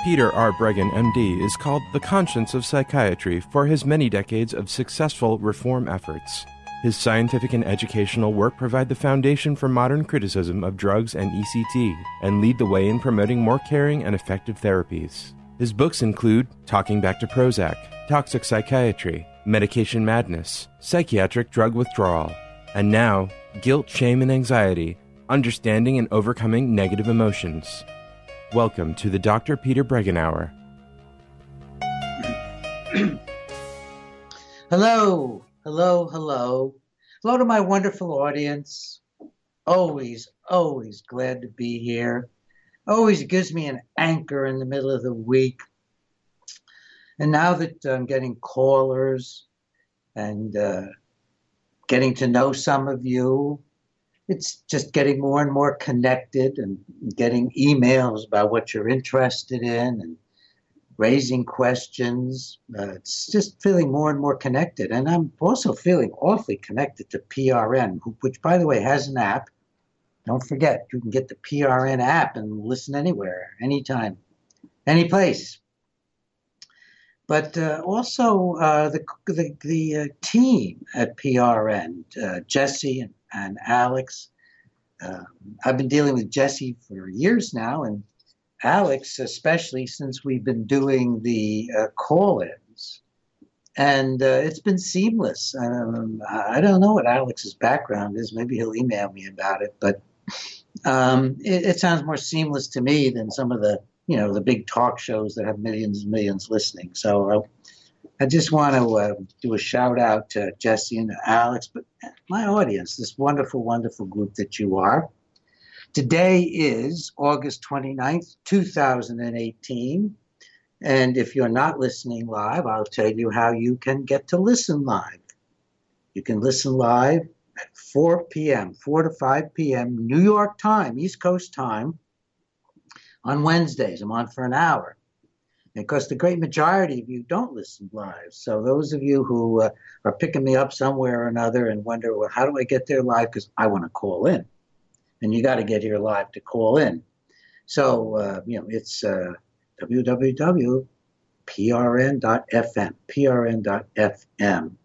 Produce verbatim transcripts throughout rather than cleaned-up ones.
Peter R. Breggin, M D, is called the conscience of psychiatry for his many decades of successful reform efforts. His scientific and educational work provide the foundation for modern criticism of drugs and E C T and lead the way in promoting more caring and effective therapies. His books include Talking Back to Prozac, Toxic Psychiatry, Medication Madness, Psychiatric Drug Withdrawal, and now, Guilt, Shame, and Anxiety, Understanding and Overcoming Negative Emotions. Welcome to the Doctor Peter Breggin Hour. Hello, hello, hello. Hello to my wonderful audience. Always, always glad to be here. Always gives me an anchor in the middle of the week. And now that I'm getting callers and uh, getting to know some of you, it's just getting more and more connected and getting emails about what you're interested in and raising questions. Uh, it's just feeling more and more connected. And I'm also feeling awfully connected to P R N, which, by the way, has an app. Don't forget, you can get the P R N app and listen anywhere, anytime, any place. But uh, also uh, the the, the uh, team at P R N, uh, Jesse and, and Alex. Uh, I've been dealing with Jesse for years now, and Alex especially since we've been doing the uh, call-ins. And uh, it's been seamless. Um, I don't know what Alex's background is. Maybe he'll email me about it. But um, it, it sounds more seamless to me than some of the you know, the big talk shows that have millions and millions listening. So uh, I just want to uh, do a shout out to Jesse and to Alex, but my audience, this wonderful, wonderful group that you are. Today is August twenty-ninth, two thousand eighteen. And if you're not listening live, I'll tell you how you can get to listen live. You can listen live at four p.m., four to five p.m. New York time, East Coast time. On Wednesdays, I'm on for an hour. And of course, the great majority of you don't listen live. So those of you who uh, are picking me up somewhere or another and wonder, well, how do I get there live? Because I want to call in. And you got to get here live to call in. So, uh, you know, it's uh, w w w dot p r n dot f m, p r n dot f m.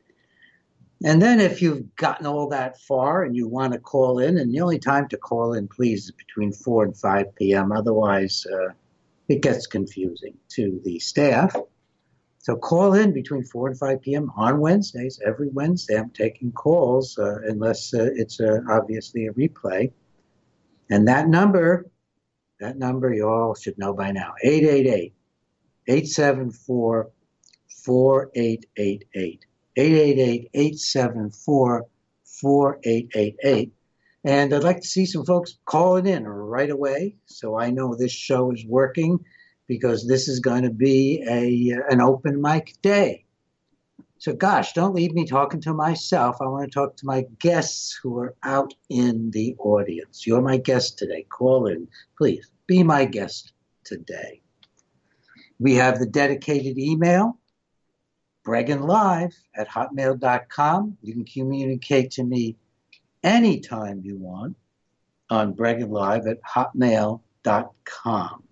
And then if you've gotten all that far and you want to call in, and the only time to call in, please, is between four and five p.m. Otherwise, uh, it gets confusing to the staff. So call in between four and five p.m. on Wednesdays. Every Wednesday I'm taking calls, uh, unless uh, it's uh, obviously a replay. And that number, that number you all should know by now, eight eight eight, eight seven four, four eight eight eight. eight eight eight, eight seven four, four eight eight eight. And I'd like to see some folks calling in right away so I know this show is working, because this is going to be a an open mic day. So gosh, don't leave me talking to myself. I want to talk to my guests who are out in the audience. You're my guest today. Call in. Please be my guest today. We have the dedicated email, bregginlive at hotmail dot com. You can communicate to me anytime you want on bregginlive at hotmail dot com.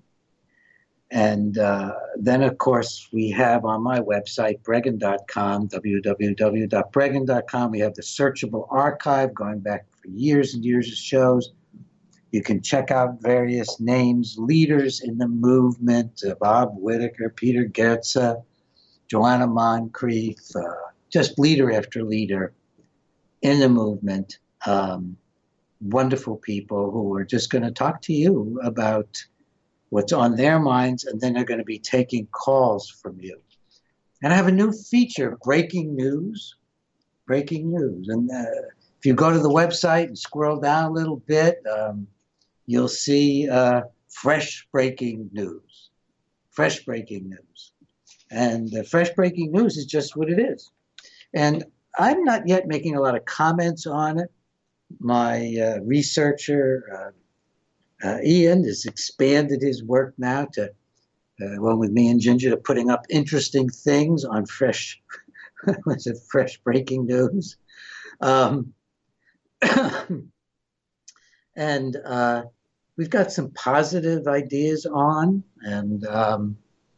And uh, then, of course, we have on my website, breggin dot com, w w w dot breggin dot com. We have the searchable archive going back for years and years of shows. You can check out various names, leaders in the movement, uh, Bob Whitaker, Peter Goetze, Joanna Moncrief, uh, just leader after leader in the movement. Um, wonderful people who are just going to talk to you about what's on their minds, and then they're going to be taking calls from you. And I have a new feature, breaking news, breaking news. And uh, if you go to the website and scroll down a little bit, um, you'll see uh, fresh breaking news, fresh breaking news. And uh, fresh breaking news is just what it is. And I'm not yet making a lot of comments on it. My uh, researcher, uh, uh, Ian, has expanded his work now to, uh, well, with me and Ginger, to putting up interesting things on fresh, what's it, fresh breaking news. Um, and uh, we've got some positive ideas on, and um,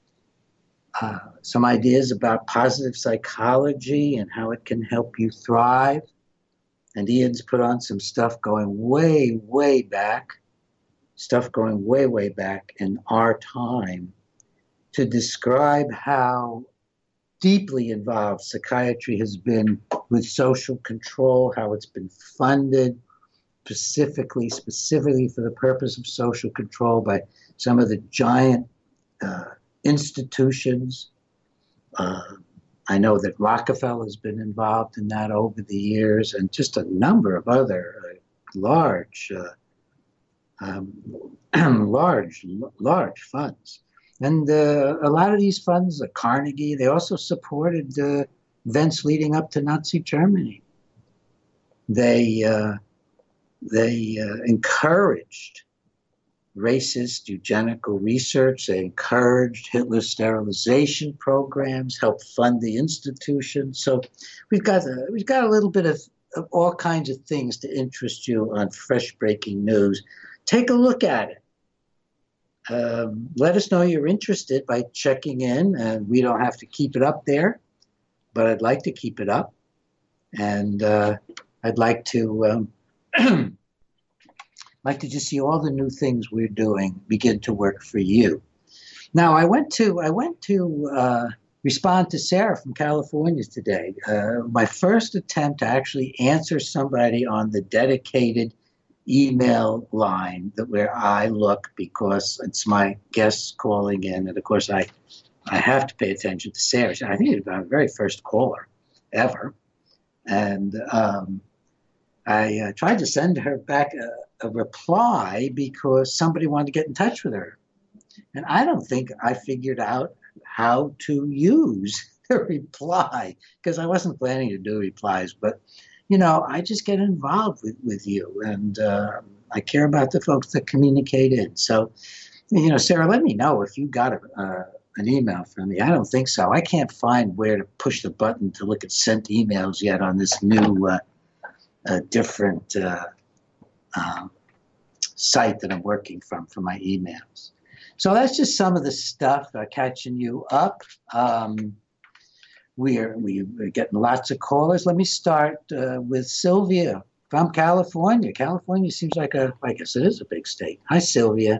uh, some ideas about positive psychology and how it can help you thrive. And Ian's put on some stuff going way, way back, stuff going way, way back in our time to describe how deeply involved psychiatry has been with social control, how it's been funded specifically, specifically for the purpose of social control by some of the giant uh, institutions. Uh, I know that Rockefeller has been involved in that over the years, and just a number of other uh, large, uh, um, large, large funds. And uh, a lot of these funds, the Carnegie, they also supported uh, events leading up to Nazi Germany. They uh, they uh, encouraged racist eugenical research. They encouraged Hitler's sterilization programs, helped fund the institutions. So we've got a, we've got a little bit of, of all kinds of things to interest you on fresh breaking news. Take a look at it. Um, let us know you're interested by checking in, and we don't have to keep it up there, but I'd like to keep it up, and uh, I'd like to um, like to just see all the new things we're doing begin to work for you. Now, I went to I went to uh, respond to Sarah from California today. Uh, my first attempt to actually answer somebody on the dedicated email line that where I look because it's my guests calling in, and of course I I have to pay attention to Sarah. I think it's my very first caller ever, and um, I uh, tried to send her back a, a reply because somebody wanted to get in touch with her, and I don't think I figured out how to use the reply because I wasn't planning to do replies, but you know, I just get involved with, with you, and uh, I care about the folks that communicate in. So, you know, Sarah, let me know if you got a, uh, an email from me. I don't think so. I can't find where to push the button to look at sent emails yet on this new uh, uh, different uh, uh, site that I'm working from for my emails. So that's just some of the stuff uh, catching you up. Um, We're, we're getting lots of callers. Let me start uh, with Sylvia from California. California seems like a, I guess it is a big state. Hi, Sylvia.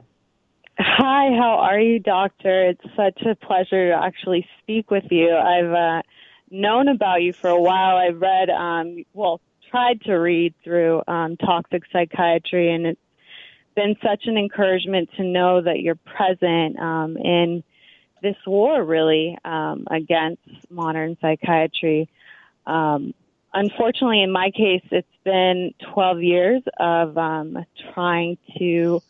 Hi, how are you, Doctor? It's such a pleasure to actually speak with you. I've uh, known about you for a while. I've read, um, well, tried to read through um, Toxic Psychiatry, and it's been such an encouragement to know that you're present um, in this war, really, um, against modern psychiatry. Um, unfortunately, in my case, it's been twelve years of um, trying to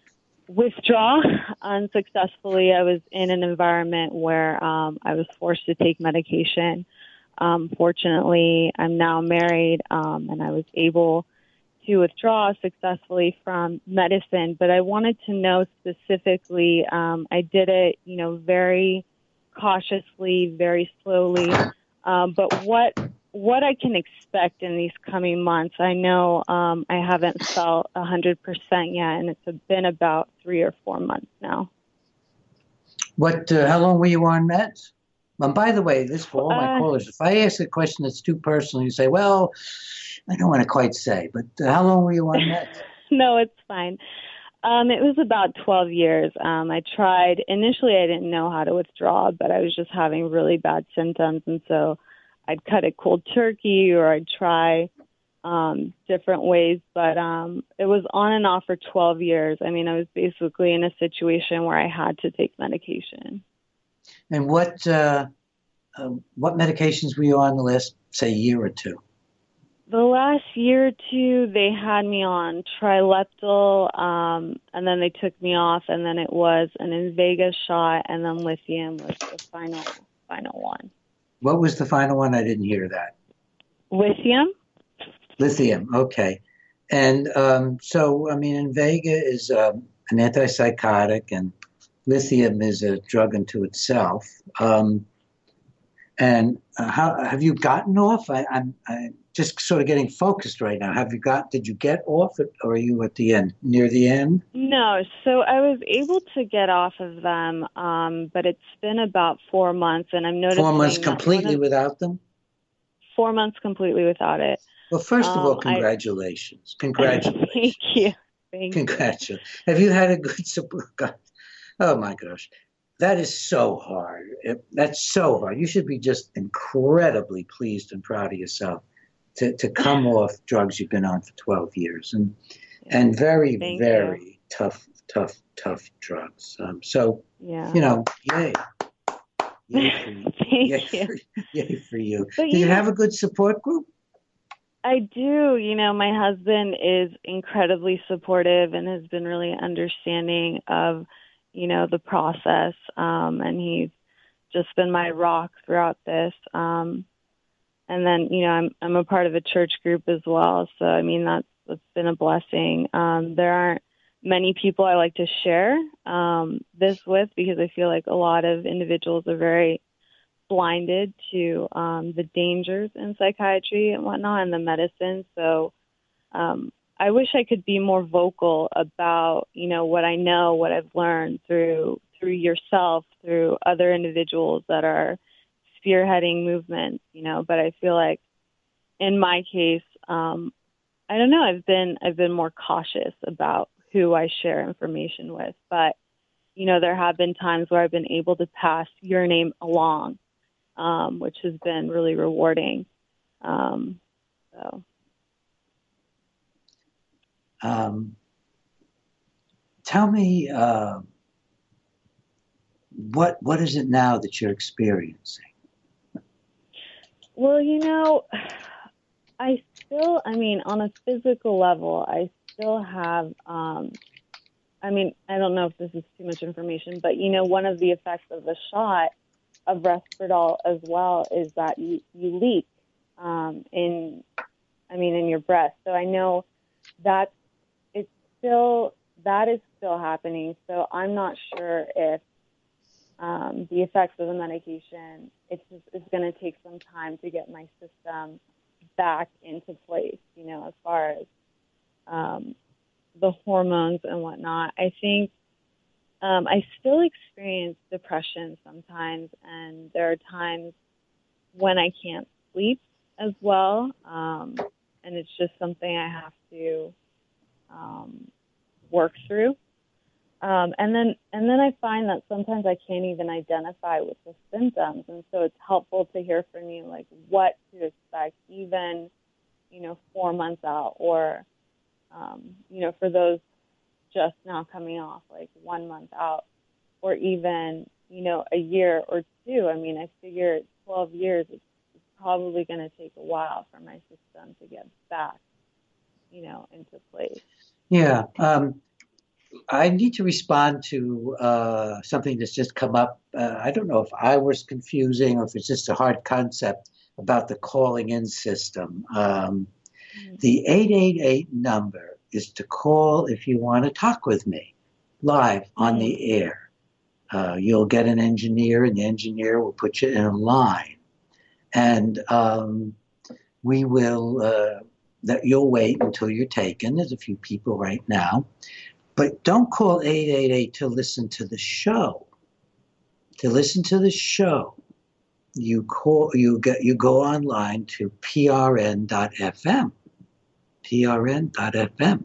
withdraw unsuccessfully. I was in an environment where um, I was forced to take medication. Um, fortunately, I'm now married, um, and I was able to withdraw successfully from medicine, but I wanted to know specifically, um, I did it, you know, very cautiously, very slowly, um, but what what I can expect in these coming months. I know um, I haven't felt one hundred percent yet, and it's been about three or four months now. What? Uh, how long were you on meds? And by the way, this for all my Uh, callers, if I ask a question that's too personal, you say, well, I don't want to quite say, but uh, how long were you on meds? No, it's fine. Um, it was about twelve years. Um, I tried, initially I didn't know how to withdraw, but I was just having really bad symptoms. And so I'd cut it cold turkey, or I'd try um, different ways. But um, it was on and off for twelve years. I mean, I was basically in a situation where I had to take medication. And what uh, uh, what medications were you on the last, say, year or two? The last year or two, they had me on Trileptal, um, and then they took me off, and then it was an Invega shot, and then lithium was the final final one. What was the final one? I didn't hear that. Lithium? Lithium, okay. And um, so, I mean, Invega is um, an antipsychotic, and lithium is a drug unto itself. Um, and uh, how have you gotten off? I, I'm I, just sort of getting focused right now. Have you got? Did you get off it, or are you at the end, near the end? No, so I was able to get off of them, um, but it's been about four months, and I'm noticing Four months that completely of, without them. Four months completely without it. Well, first of all, Um, congratulations, I, congratulations. Thank you. Thank Congratulations. Have you had a good support? God. Oh my gosh. That is so hard. It, that's so hard. You should be just incredibly pleased and proud of yourself to, to come off drugs you've been on for twelve years and Yeah. and very, Thank very you. tough, tough, tough drugs. Um, so, Yeah. you know, yay. Yay for you. Thank Yay you. for, yay for you. But Do you you have know- a good support group? I do. You know, my husband is incredibly supportive and has been really understanding of, you know, the process. Um, and he's just been my rock throughout this. Um, and then, you know, I'm I'm a part of a church group as well. So, I mean, that's, that's been a blessing. Um, there aren't many people I like to share um, this with because I feel like a lot of individuals are very blinded to um, the dangers in psychiatry and whatnot and the medicine. So um, I wish I could be more vocal about, you know, what I know, what I've learned through through yourself, through other individuals that are spearheading movements, you know. But I feel like in my case, um, I don't know, I've been I've been more cautious about who I share information with. But, you know, there have been times where I've been able to pass your name along. Um, which has been really rewarding. Um, so, Um, tell me, uh, what what is it now that you're experiencing? well, you know, I still, I mean, on a physical level, I still have, um, I mean, I don't know if this is too much information, but, you know, one of the effects of the shot of Risperdal as well is that you, you leak um, in, I mean, in your breast. So I know that it's still, that is still happening. So I'm not sure if um, the effects of the medication, it's just, it's going to take some time to get my system back into place, you know, as far as um, the hormones and whatnot. I think Um, I still experience depression sometimes, and there are times when I can't sleep as well, um, and it's just something I have to um, work through. Um, and then, and then I find that sometimes I can't even identify with the symptoms, and so it's helpful to hear from you, like what to expect, even you know, four months out, or um, you know, for those just now coming off, like one month out, or even, you know, a year or two. I mean, I figure twelve years, it's, it's probably going to take a while for my system to get back, you know, into place. Yeah, um, I need to respond to uh, something that's just come up. Uh, I don't know if I was confusing or if it's just a hard concept about the calling in system. Um, mm-hmm. The eight eight eight number is to call if you want to talk with me live on mm-hmm. the air. Uh, you'll get an engineer, and the engineer will put you in a line. And um, we will, uh, that you'll wait until you're taken. There's a few people right now. But don't call eight eight eight to listen to the show. To listen to the show, you call, you get, you go online to P R N dot F M. P R N dot F M.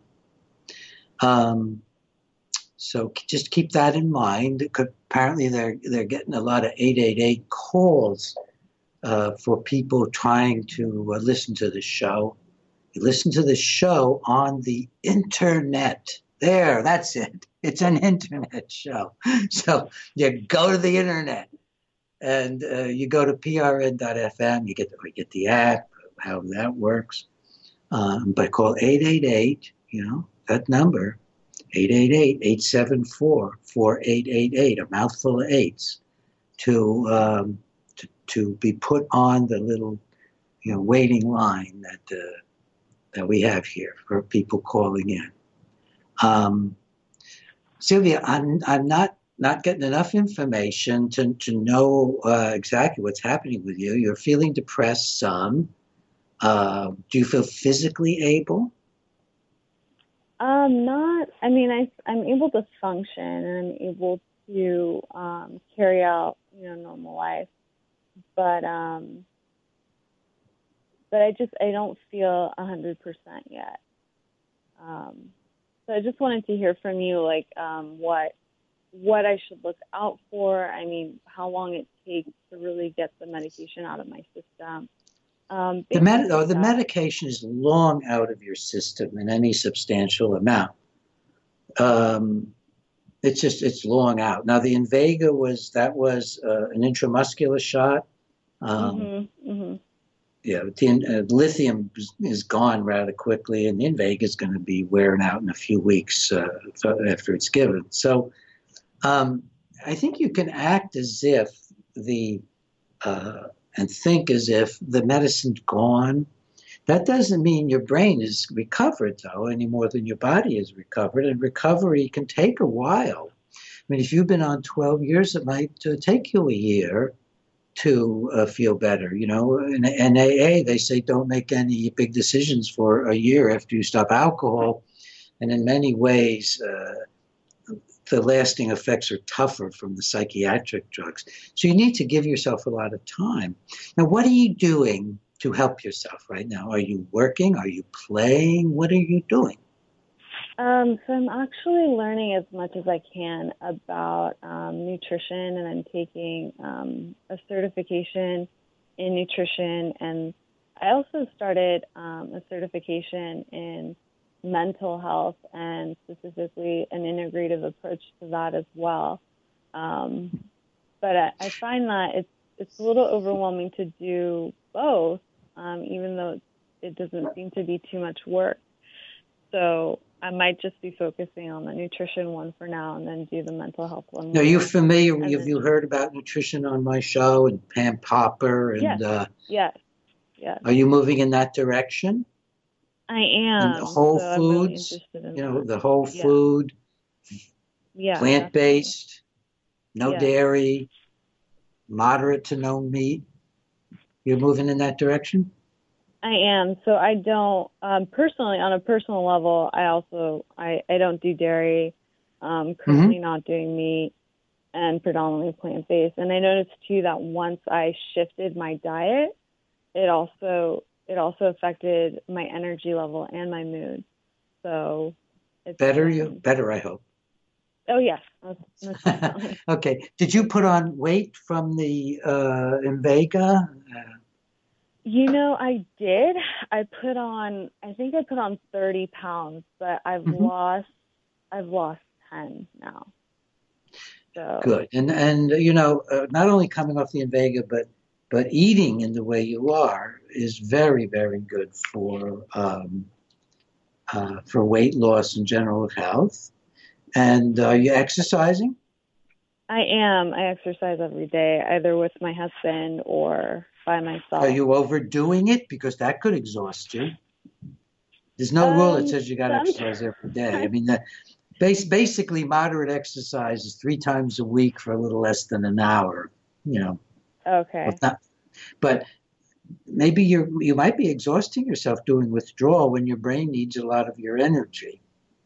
Um, so just keep that in mind. Apparently, they're they're getting a lot of eight eight eight calls uh, for people trying to uh, listen to the show. You listen to the show on the internet. There, that's it. It's an internet show. So you go to the internet and uh, you go to P R N dot F M. You get the, you get the app, how that works. Um, but call eight eight eight, you know, that number, eight eight eight, eight seven four, four eight eight eight, a mouthful of eights, to, um, to to be put on the little, you know, waiting line that uh, that we have here for people calling in. Um, Sylvia, I'm I'm not not getting enough information to to know uh, exactly what's happening with you. You're feeling depressed some. Uh, do you feel physically able? Um, not. I mean, I I'm able to function and I'm able to um, carry out you know normal life, but um, but I just I don't feel a hundred percent yet. Um, so I just wanted to hear from you, like um, what what I should look out for. I mean, how long it takes to really get the medication out of my system. Um, The, med- basic oh, the stuff. medication is long out of your system in any substantial amount. Um, it's just, it's long out. Now, the Invega was, that was uh, an intramuscular shot. Um, Mm-hmm, mm-hmm. Yeah, the uh, lithium is, is gone rather quickly, and the Invega is going to be wearing out in a few weeks uh, after it's given. So um, I think you can act as if the, uh, and think as if the medicine's gone. That doesn't mean your brain is recovered, though, any more than your body is recovered. And recovery can take a while. I mean, if you've been on twelve years, it might uh, take you a year to uh, feel better. You know, in, in A A, they say don't make any big decisions for a year after you stop alcohol. And in many ways, uh, the lasting effects are tougher from the psychiatric drugs. So you need to give yourself a lot of time. Now, what are you doing to help yourself right now? Are you working? Are you playing? What are you doing? Um, so I'm actually learning as much as I can about um, nutrition, and I'm taking um, a certification in nutrition, and I also started um, a certification in mental health and specifically an integrative approach to that as well. Um, but I, I find that it's it's a little overwhelming to do both, um, even though it doesn't seem to be too much work. So I might just be focusing on the nutrition one for now and then do the mental health one. Now, are you familiar, and have then, you heard about nutrition on my show and Pam Popper? And yes, uh, yes, yes. Are you moving in that direction? I am. In the whole so foods, I'm really interested in you know, that. the whole Yeah. food, Yeah, plant-based, no Yeah. dairy, moderate to no meat. You're moving in that direction? I am. So I don't, um, personally, on a personal level, I also, I, I don't do dairy, um, currently not doing meat, and predominantly plant-based. And I noticed too that once I shifted my diet, it also, it also affected my energy level and my mood. So it's Better, been, you better, I hope. Oh yes, most, most definitely. Okay. Did you put on weight from the uh, Invega? Uh, You know, I did. I put on, I think I put on thirty pounds, but I've Mhm. lost, I've lost ten now. So Good. And, and you know, uh, not only coming off the Invega, but, but eating in the way you are is very, very good for, um, uh, for weight loss and general health. And are you exercising? I am. I exercise every day, either with my husband or by myself. Are you overdoing it? Because that could exhaust you. There's no um, rule that says you got to some- exercise every day. I mean, that base, basically moderate exercise is three times a week for a little less than an hour, you know. Okay. But, not, but maybe you you might be exhausting yourself doing withdrawal when your brain needs a lot of your energy.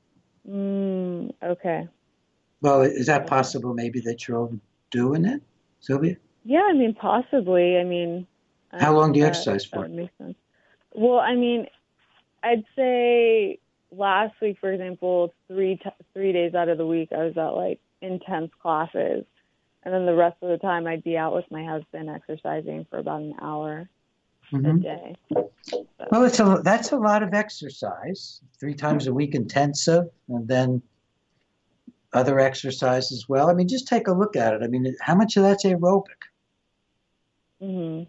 Mm, okay. Well, is that Okay. possible maybe that you're overdoing it, Sylvia? Yeah, I mean, possibly. I mean, How long do you that- exercise That for? would make sense. Well, I mean, I'd say last week, for example, three t- three days out of the week, I was at like intense classes, and then the rest of the time, I'd be out with my husband exercising for about an hour a Mhm. day. Well, it's a, that's a lot of exercise, three times a week intensive, and then other exercise as well. I mean, just take a look at it. I mean, how much of that's aerobic? hmm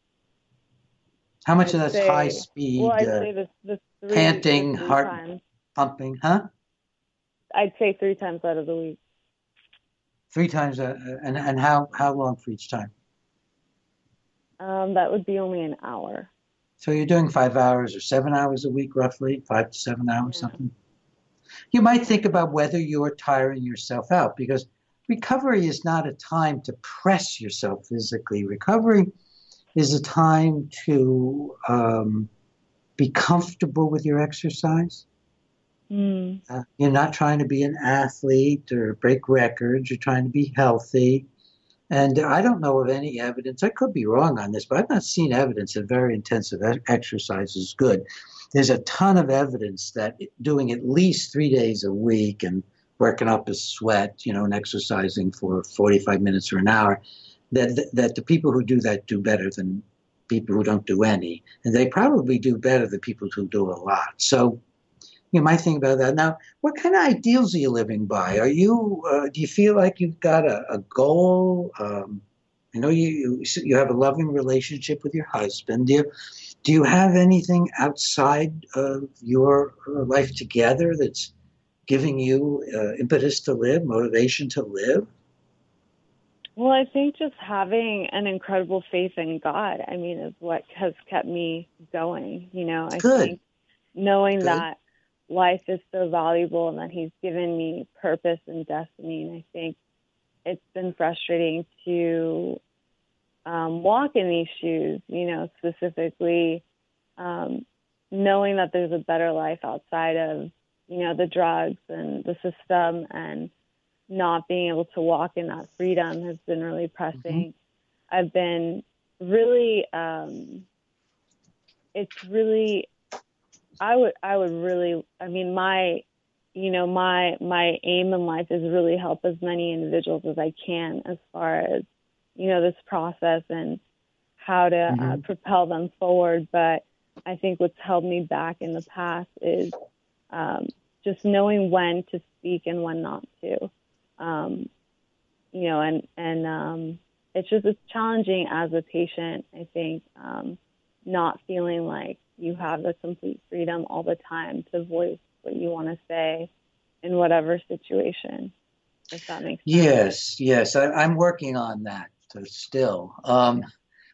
How much I'd of that's say- high speed, Well, I'd uh, say the the three, panting, the three heart- times. pumping, huh? I'd say three times out of the week. Three times, uh, and, and how, how long for each time? Um, that would be only an hour. So you're doing five hours or seven hours a week, roughly, five to seven hours, Yeah. something. You might think about whether you're tiring yourself out, because recovery is not a time to press yourself physically. Recovery is a time to um, be comfortable with your exercise. Mm. Uh, you're not trying to be an athlete or break records. You're trying to be healthy. And I don't know of any evidence, I could be wrong on this, but I've not seen evidence that very intensive e- exercise is good. There's a ton of evidence that doing at least three days a week and working up a sweat, you know, and exercising for forty-five minutes or an hour, that, that the people who do that do better than people who don't do any. And they probably do better than people who do a lot. So you might think about that. Now, what kind of ideals are you living by? Are you, uh, do you feel like you've got a, a goal? Um, I know you, you you have a loving relationship with your husband. Do you, do you have anything outside of your uh, life together that's giving you uh, impetus to live, motivation to live? Well, I think just having an incredible faith in God, I mean, is what has kept me going. You know, I Good. think knowing Good. that life is so valuable and that He's given me purpose and destiny. And I think it's been frustrating to um, walk in these shoes, you know, specifically um, knowing that there's a better life outside of, you know, the drugs and the system, and not being able to walk in that freedom has been really pressing. Mm-hmm. I've been really, um, it's really, I would, I would really, I mean, my, you know, my, my aim in life is really help as many individuals as I can as far as, you know, this process and how to mm-hmm. uh, propel them forward. But I think what's held me back in the past is um, just knowing when to speak and when not to. Um, you know, and, and, um, it's just, it's challenging as a patient, I think, um, not feeling like you have the complete freedom all the time to voice what you want to say in whatever situation, if that makes sense. Yes, yes. I, I'm working on that uh, still. Um,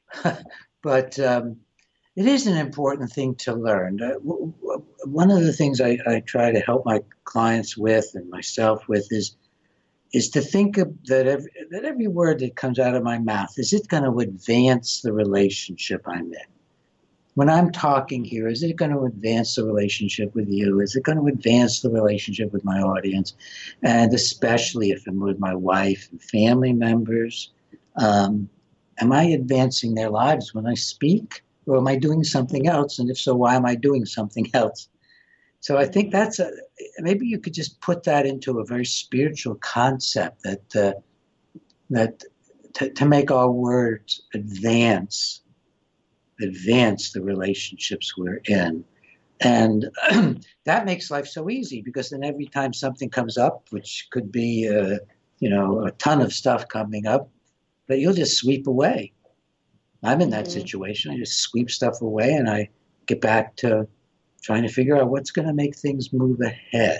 but, um, it is an important thing to learn. Uh, w- w- one of the things I, I try to help my clients with and myself with is is to think of that every, that every word that comes out of my mouth, is it going to advance the relationship I'm in? When I'm talking here, is it going to advance the relationship with you? Is it going to advance the relationship with my audience? And especially if I'm with my wife and family members, um, am I advancing their lives when I speak? Or am I doing something else? And if so, why am I doing something else? So I think that's a, maybe you could just put that into a very spiritual concept that uh, that to, to make our words advance, advance the relationships we're in. And that makes life so easy, because then every time something comes up, which could be, uh, you know, a ton of stuff coming up, that you'll just sweep away. I'm in that mm-hmm. situation. I just sweep stuff away and I get back to trying to figure out what's going to make things move ahead.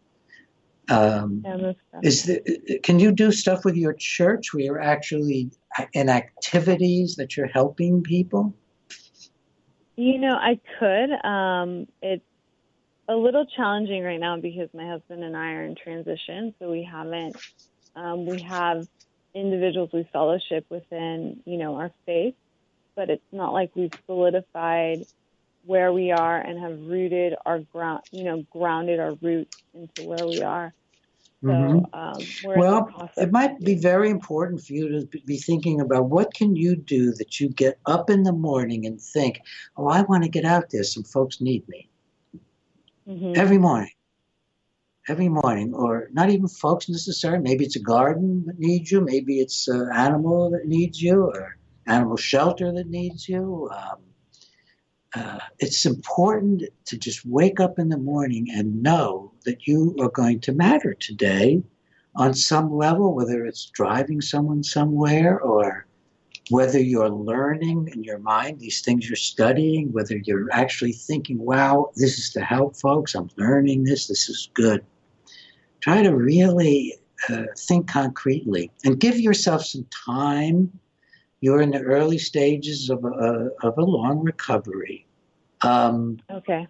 Um, yeah, is the, can you do stuff with your church where you're actually in activities that you're helping people? You know, I could. Um, it's a little challenging right now because my husband and I are in transition, so we haven't. Um, we have individuals we fellowship within, you know, our faith, but it's not like we've solidified where we are and have rooted our ground, you know, grounded our roots into where we are. So, mm-hmm. um, we're well, it might be very important for you to be thinking about what can you do that you get up in the morning and think, oh, I want to get out there. Some folks need me. Mm-hmm. Every morning. Every morning, or not even folks necessarily. Maybe it's a garden that needs you. Maybe it's an animal that needs you, or animal shelter that needs you. Um, Uh, it's important to just wake up in the morning and know that you are going to matter today on some level, whether it's driving someone somewhere or whether you're learning in your mind these things you're studying, whether you're actually thinking, wow, this is to help folks. I'm learning this. This is good. Try to really uh, think concretely and give yourself some time. You're in the early stages of a, of a long recovery. Um, okay.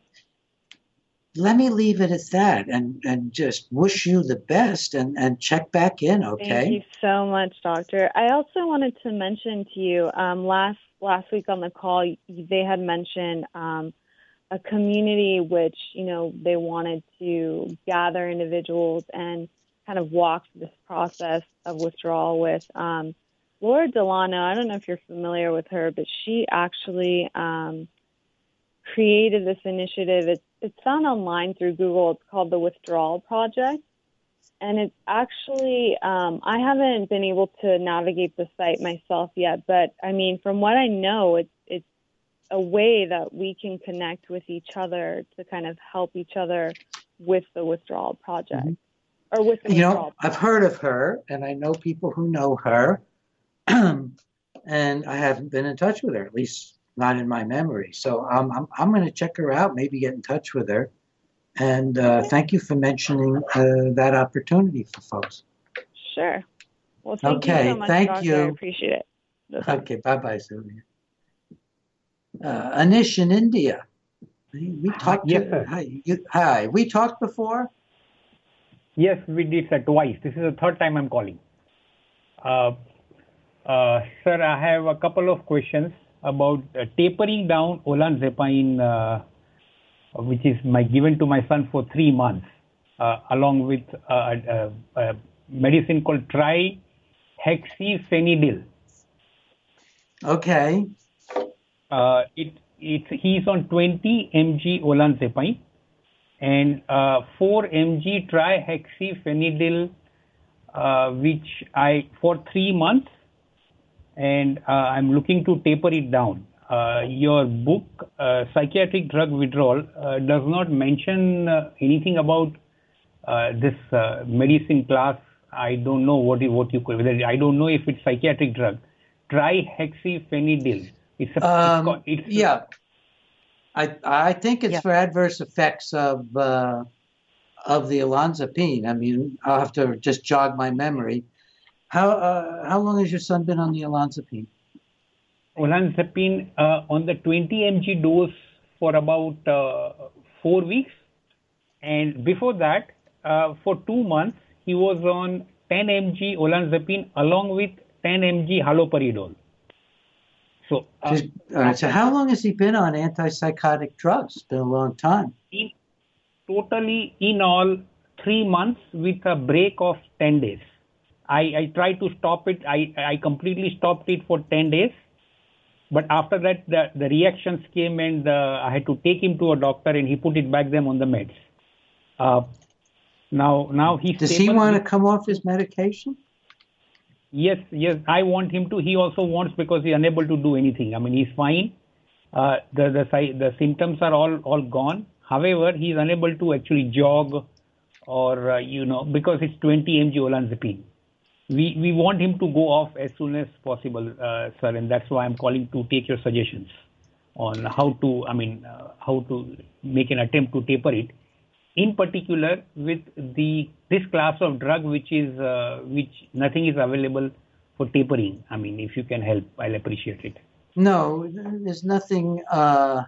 Let me leave it at that and, and just wish you the best and, and check back in, okay? Thank you so much, Doctor. I also wanted to mention to you, um, last last week on the call, they had mentioned um, a community which, you know, they wanted to gather individuals and kind of walk this process of withdrawal with. Um, Laura Delano, I don't know if you're familiar with her, but she actually um, created this initiative. It's, it's found online through Google. It's called the Withdrawal Project. And it's actually, um, I haven't been able to navigate the site myself yet, but I mean, from what I know, it's, it's a way that we can connect with each other to kind of help each other with the Withdrawal Project. Mm-hmm. Or with the you withdrawal know, project. I've heard of her, and I know people who know her, and I haven't been in touch with her, at least not in my memory. So um, I'm I'm going to check her out, maybe get in touch with her. And uh, thank you for mentioning uh, that opportunity for folks. Sure. Well, thank okay, you so much, thank Doctor. you. I appreciate it. That's okay, bye-bye, Sylvia. Uh, Anish in India. We talked. Yes, to, sir. Hi, you, hi. We talked before? Yes, we did, sir, twice. This is the third time I'm calling. Uh, uh, sir, I have a couple of questions about uh, tapering down olanzapine, uh, which is my given to my son for three months, uh, along with uh, a, a medicine called trihexyphenidyl. Okay. Uh, it it's he's on twenty milligrams olanzapine and uh, four milligrams trihexyphenidyl, uh, which I for three months, and uh, I'm looking to taper it down. Uh, your book, uh, Psychiatric Drug Withdrawal, uh, does not mention uh, anything about uh, this uh, medicine class. I don't know what you, what you call it. I don't know if it's psychiatric drug. Trihexyphenidyl. It's a, um, it's, it's yeah. I I think it's yeah. for adverse effects of uh, of the olanzapine. I mean, I'll have to just jog my memory. How uh, how long has your son been on the olanzapine? Olanzapine uh, on the twenty milligram dose for about uh, four weeks, and before that, uh, for two months, he was on ten milligrams olanzapine along with ten milligrams haloperidol. So, uh, all right. So, how long has he been on antipsychotic drugs? It's been a long time. In, totally, in all, three months with a break of ten days. I, I tried to stop it. I, I completely stopped it for ten days. But after that, the, the reactions came and uh, I had to take him to a doctor and he put it back them on the meds. Uh, now, now he's Does stable. he want to come off his medication? Yes, yes, I want him to. He also wants because he's unable to do anything. I mean, he's fine. Uh, the, the the symptoms are all, all gone. However, he's unable to actually jog or, uh, you know, because it's twenty milligrams olanzapine. We we want him to go off as soon as possible, uh, sir, and that's why I'm calling to take your suggestions on how to, I mean, uh, how to make an attempt to taper it. In particular, with the this class of drug, which is uh, which nothing is available for tapering. I mean, if you can help, I'll appreciate it. No, there's nothing uh,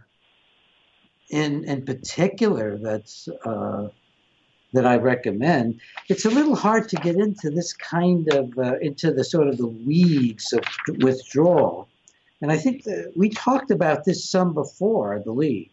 in in particular that's uh, that I recommend. It's a little hard to get into this kind of uh, into the sort of the weeds of withdrawal, and I think that we talked about this some before, I believe.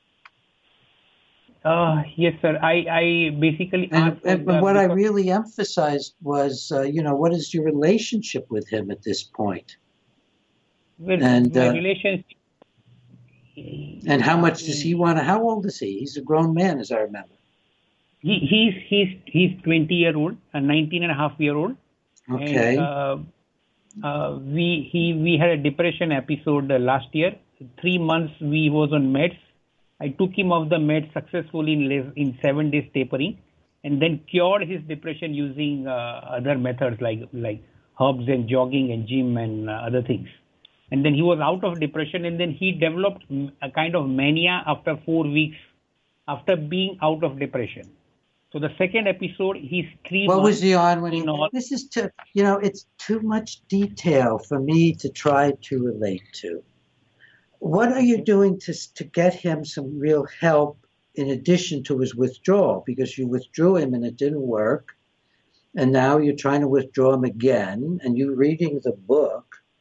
Uh, yes, sir. I, I basically and, asked and the, what I because, really emphasized was, uh, you know, what is your relationship with him at this point? well, and my uh, relationship. And how much does he want to? How old is he? He's a grown man, as I remember. He he's he's he's twenty year old, a nineteen and a half year old. Okay. And, uh, uh, we he we had a depression episode uh, last year. Three months we was on meds. I took him off the meds successfully in less, in seven days tapering, and then cured his depression using uh, other methods like like herbs and jogging and gym and uh, other things. And then he was out of depression, and then he developed a kind of mania after four weeks after being out of depression. So the second episode, he's three What months. was he on when he? all, This is too, you know, it's too much detail for me to try to relate to. What are you doing to to get him some real help in addition to his withdrawal? Because you withdrew him and it didn't work, and now you're trying to withdraw him again, and you're reading the book.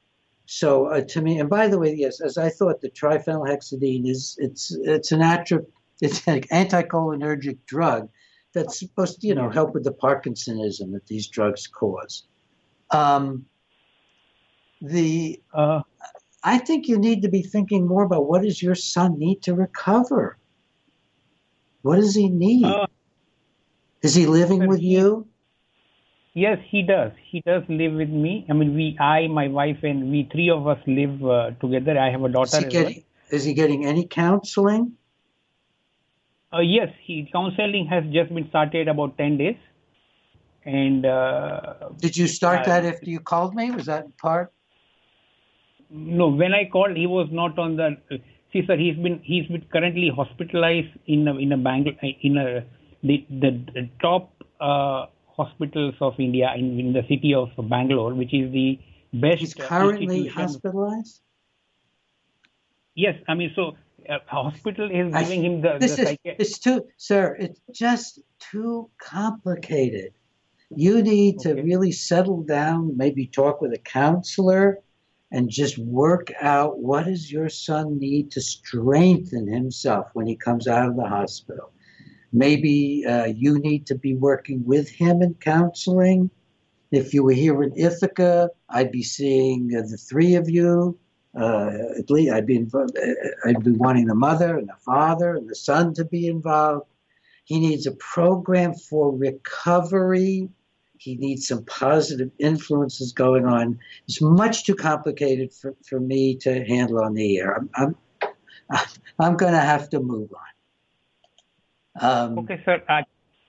So uh, to me, and by the way, yes, as I thought, the triphenylhexidine is it's it's an atro, it's an anticholinergic drug that's supposed to you know Yeah. help with the Parkinsonism that these drugs cause. Um, the Uh, I think you need to be thinking more about what does your son need to recover. What does he need? uh, Is he living sir, with he, you? yes, he does. He does live with me. I mean, we, I, my wife, and we three of us live uh, together. I have a Is daughter he as well. getting is he getting any counseling? Uh, yes, he counseling has just been started about ten days, and uh, Did you start uh, that after you called me? Was that part? no, when I called, he was not on the. See, sir, he's been he's been currently hospitalized in a, in a Bangla, in a the the, the top uh, hospitals of India in, in the city of Bangalore, which is the best He's uh, currently institution. hospitalized? Yes, I mean, so uh, hospital is I, giving him the this the is psychi- it's too sir, it's just too complicated. You need to Okay. really settle down, maybe talk with a counselor and just work out what does your son need to strengthen himself when he comes out of the hospital. Maybe uh, you need to be working with him in counseling. If you were here in Ithaca, I'd be seeing uh, the three of you. Uh, at least I'd be involved, I'd be wanting the mother and the father and the son to be involved. He needs a program for recovery. He needs some positive influences going on. It's much too complicated for, for me to handle on the air. I'm I'm, I'm going to have to move on. Um, Okay, sir. Uh,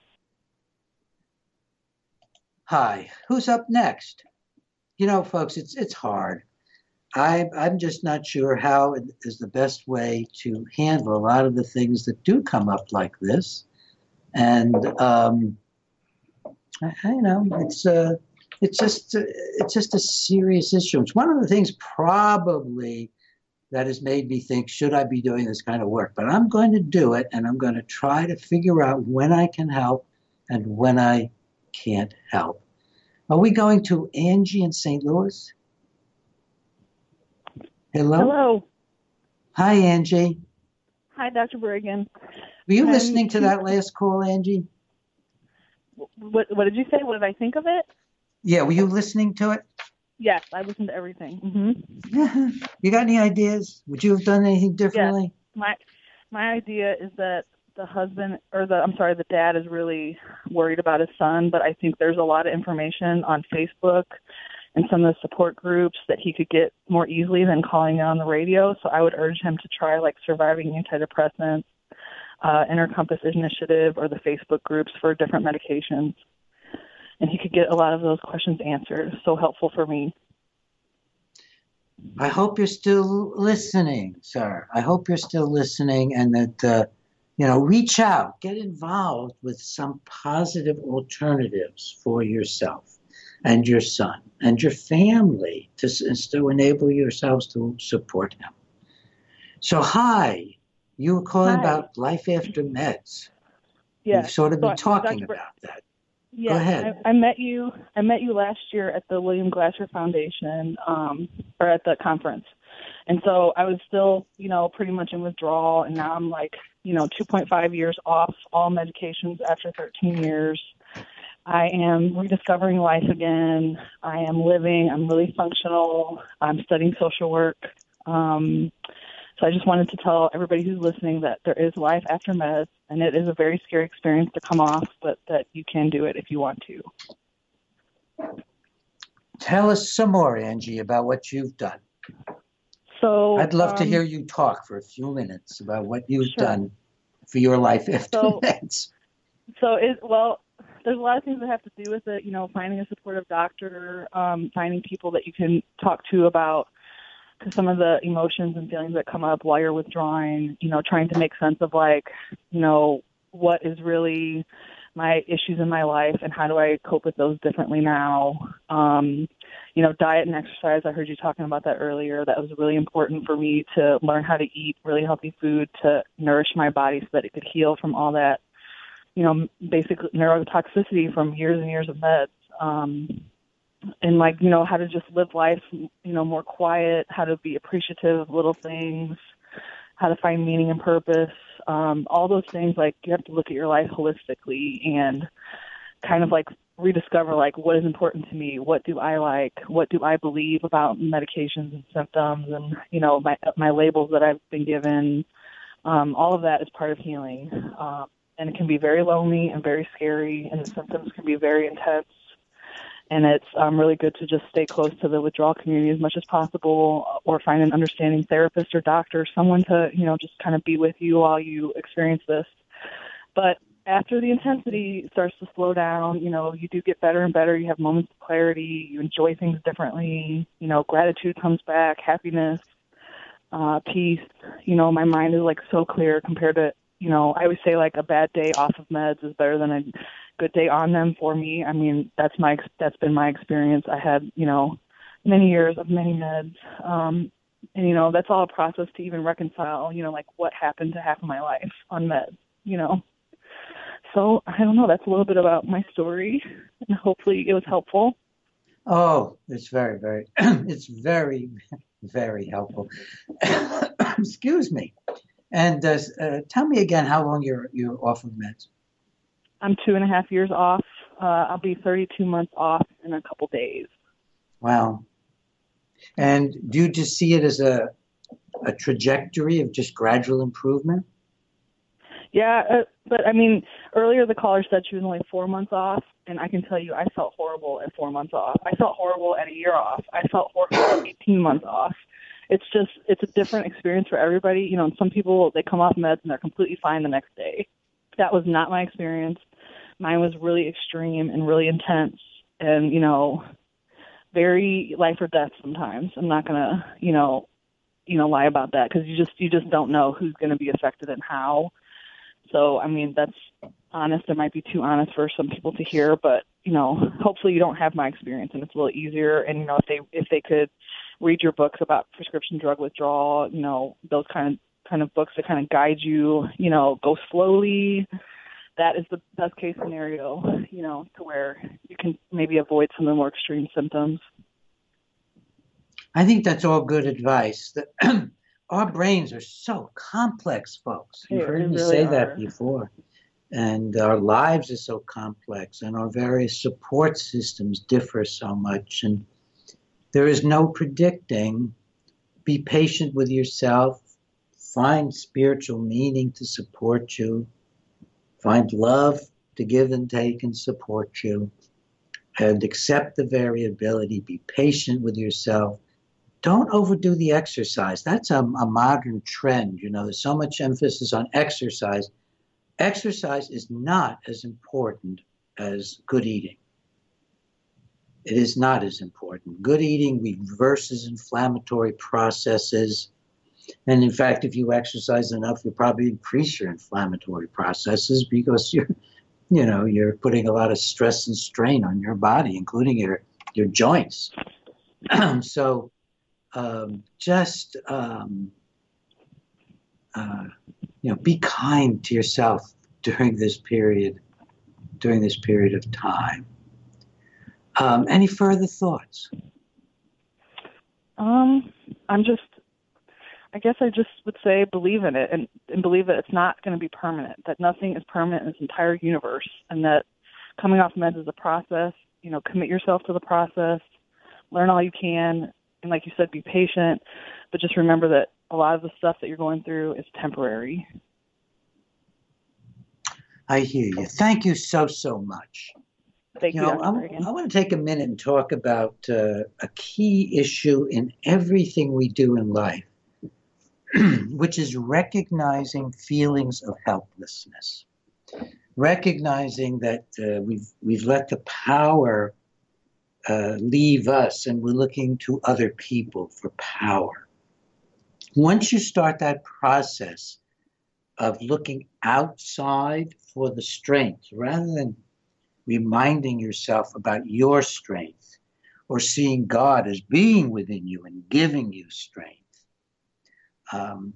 hi, who's up next? You know, folks, it's it's hard. I, I'm just not sure how is the best way to handle a lot of the things that do come up like this. And um, I, I know it's uh, it's just uh, it's just a serious issue. It's one of the things probably that has made me think, should I be doing this kind of work? But I'm going to do it, and I'm going to try to figure out when I can help and when I can't help. Are we going to Angie in Saint Louis? Hello? Hello. Hi, Angie. Hi, Doctor Berrigan. Were you I'm listening to two- that last call, Angie? What, what did you say? What did I think of it? Yeah, were you listening to it? Yes, I listened to everything. hmm You got any ideas? Would you have done anything differently? My my idea is that the husband, or the I'm sorry, the dad is really worried about his son, but I think there's a lot of information on Facebook and some of the support groups that he could get more easily than calling in on the radio. So I would urge him to try like Surviving Antidepressants, uh, Inner Compass Initiative, or the Facebook groups for different medications. And he could get a lot of those questions answered. So helpful for me. I hope you're still listening, sir. I hope you're still listening and that, uh, you know, reach out, get involved with some positive alternatives for yourself and your son and your family to, to enable yourselves to support him. So, hi, you were calling Hi. about life after meds. Yeah. We've sort of So been I- talking Doctor Ber- about that. Yeah, ahead. I, I met you. I met you last year at the William Glasser Foundation, um, or at the conference, and so I was still, you know, pretty much in withdrawal, and now I'm like, you know, two point five years off all medications after thirteen years. I am rediscovering life again. I am living. I'm really functional. I'm studying social work. Um, so I just wanted to tell everybody who's listening that there is life after meds, and it is a very scary experience to come off, but that you can do it if you want to. Tell us some more, Angie, about what you've done. So I'd love to um, hear you talk for a few minutes about what you've Sure. done for your life after So- meds. So it well, there's a lot of things that have to do with it. You know, finding a supportive doctor, um, finding people that you can talk to about to some of the emotions and feelings that come up while you're withdrawing. You know, trying to make sense of like, you know, what is really my issues in my life and how do I cope with those differently now. Um, you know, diet and exercise. I heard you talking about that earlier. That was really important for me to learn how to eat really healthy food to nourish my body so that it could heal from all that, you know, basically neurotoxicity from years and years of meds. Um, and like, you know, how to just live life, you know, more quiet, how to be appreciative of little things, how to find meaning and purpose, um, all those things. Like, you have to look at your life holistically and kind of like rediscover, like, what is important to me? What do I like? What do I believe about medications and symptoms and, you know, my, my labels that I've been given? Um, all of that is part of healing. Um, and it can be very lonely and very scary, and the symptoms can be very intense. And it's um, really good to just stay close to the withdrawal community as much as possible, or find an understanding therapist or doctor, someone to, you know, just kind of be with you while you experience this. But after the intensity starts to slow down, you know, you do get better and better. You have moments of clarity. You enjoy things differently. You know, gratitude comes back, happiness, uh, peace. You know, my mind is like so clear compared to, you know, I always say like a bad day off of meds is better than a good day on them for me. I mean, that's my, that's been my experience. I had, you know, many years of many meds. Um, and, you know, that's all a process to even reconcile, you know, like what happened to half of my life on meds, you know. So I don't know, that's a little bit about my story, and hopefully it was helpful. Oh, it's very, very, it's very, very helpful. Excuse me. And uh, uh, tell me again how long you're you're off of meds. I'm two and a half years off. Uh, I'll be thirty-two months off in a couple days. Wow. And do you just see it as a a trajectory of just gradual improvement? Yeah, uh, but I mean, earlier the caller said she was only four months off, and I can tell you I felt horrible at four months off. I felt horrible at a year off. I felt horrible at eighteen months off. It's just, it's a different experience for everybody. You know, and some people, they come off meds and they're completely fine the next day. That was not my experience. Mine was really extreme and really intense and, you know, very life or death sometimes. I'm not going to, you know, you know, lie about that, because you just, you just don't know who's going to be affected and how. So, I mean, that's honest. It might be too honest for some people to hear, but, you know, hopefully you don't have my experience and it's a little easier. And, you know, if they, if they could read your books about prescription drug withdrawal, you know, those kind of, kind of books that kind of guide you, you know, go slowly. That is the best case scenario, you know, to where you can maybe avoid some of the more extreme symptoms. I think that's all good advice. That our brains are so complex, folks. You've Yeah, heard they me really say are. that before. And our lives are so complex, and our various support systems differ so much. And there is no predicting. Be patient with yourself. Find spiritual meaning to support you. Find love to give and take and support you. And accept the variability. Be patient with yourself. Don't overdo the exercise. That's a, a modern trend. You know, there's so much emphasis on exercise. Exercise is not as important as good eating. It is not as important. Good eating reverses inflammatory processes. And in fact, if you exercise enough, you'll probably increase your inflammatory processes, because you're, you know, you're putting a lot of stress and strain on your body, including your, your joints. So um, just, um, uh, you know, be kind to yourself during this period, during this period of time. Um, any further thoughts? Um, I'm just, I guess I just would say believe in it, and, and believe that it's not going to be permanent, that nothing is permanent in this entire universe, and that coming off meds is a process. You know, commit yourself to the process, learn all you can, and like you said, be patient, but just remember that a lot of the stuff that you're going through is temporary. I hear you. Thank you so, so much. Thank you, You know, Doctor I, Reagan. I want to take a minute and talk about uh, a key issue in everything we do in life, which is recognizing feelings of helplessness. Recognizing that uh, we've we've let the power uh, leave us, and we're looking to other people for power. Once you start that process of looking outside for the strength, rather than reminding yourself about your strength, or seeing God as being within you and giving you strength, um,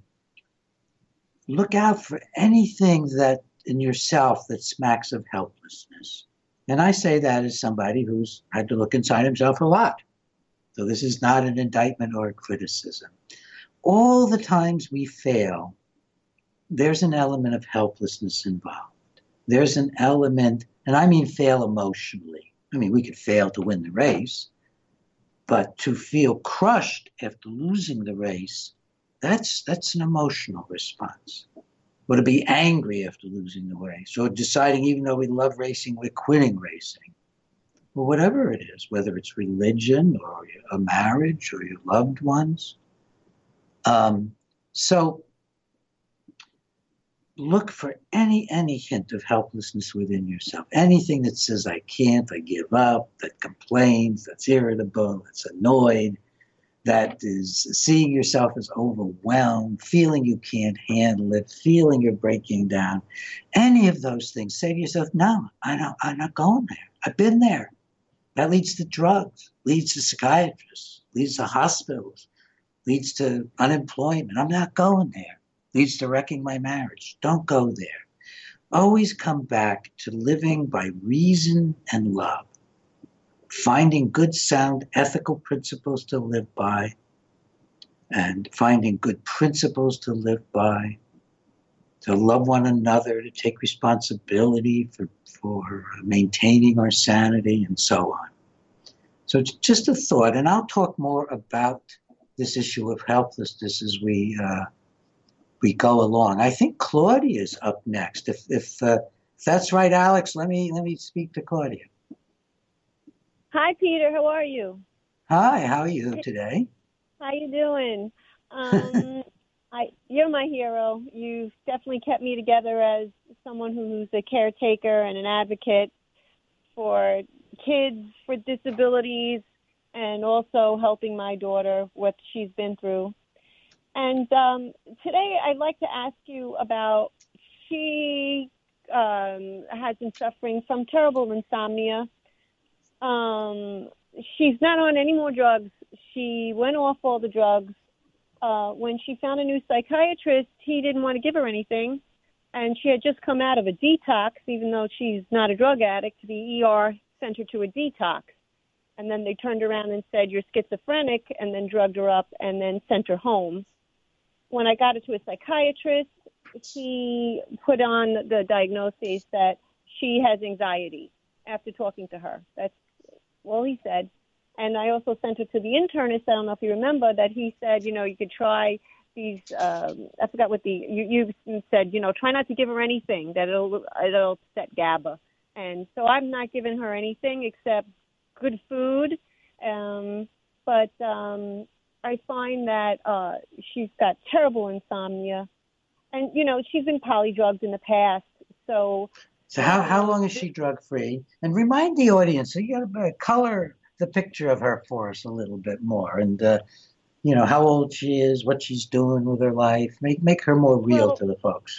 look out for anything that in yourself that smacks of helplessness. And I say that as somebody who's had to look inside himself a lot. So this is not an indictment or a criticism. All the times we fail, there's an element of helplessness involved. There's an element, and I mean fail emotionally. I mean, we could fail to win the race, but to feel crushed after losing the race, that's that's an emotional response. Or to be angry after losing the race, or deciding even though we love racing, we're quitting racing. Or whatever it is, whether it's religion or a marriage or your loved ones. Um, so look for any any hint of helplessness within yourself. Anything that says, I can't, I give up, that complains, that's irritable, that's annoyed, that is seeing yourself as overwhelmed, feeling you can't handle it, feeling you're breaking down. Any of those things, say to yourself, no, I don't, I'm not going there. I've been there. That leads to drugs, leads to psychiatrists, leads to hospitals, leads to unemployment. I'm not going there. Leads to wrecking my marriage. Don't go there. Always come back to living by reason and love, finding good, sound, ethical principles to live by, and finding good principles to live by, to love one another, to take responsibility for, for maintaining our sanity, and so on. So it's just a thought, and I'll talk more about this issue of helplessness as we uh, we go along. I think Claudia's up next. If if, uh, if that's right, Alex, let me let me speak to Claudia. Hi, Peter. How are you? Hi. How are you today? How you doing? Um, I you're my hero. You've definitely kept me together as someone who's a caretaker and an advocate for kids with disabilities, and also helping my daughter what she's been through. And um, today I'd like to ask you about, she um, has been suffering from terrible insomnia. Um, she's not on any more drugs. She went off all the drugs. Uh, when she found a new psychiatrist, he didn't want to give her anything. And she had just come out of a detox, even though she's not a drug addict. The E R sent her to a detox. And then they turned around and said, you're schizophrenic, and then drugged her up and then sent her home. When I got her to a psychiatrist, he put on the diagnosis that she has anxiety after talking to her. That's all he said. And I also sent her to the internist. I don't know if you remember that he said, you know, you could try these, um, I forgot what the, you, you said, you know, try not to give her anything, that it'll, it'll upset GABA. And so I'm not giving her anything except good food. Um, but um, I find that uh, she's got terrible insomnia. And, you know, she's been polydrugged in the past. So So how, how long is she drug-free? And remind the audience, so you got to color the picture of her for us a little bit more. And, uh, you know, how old she is, what she's doing with her life. Make, make her more real well, to the folks.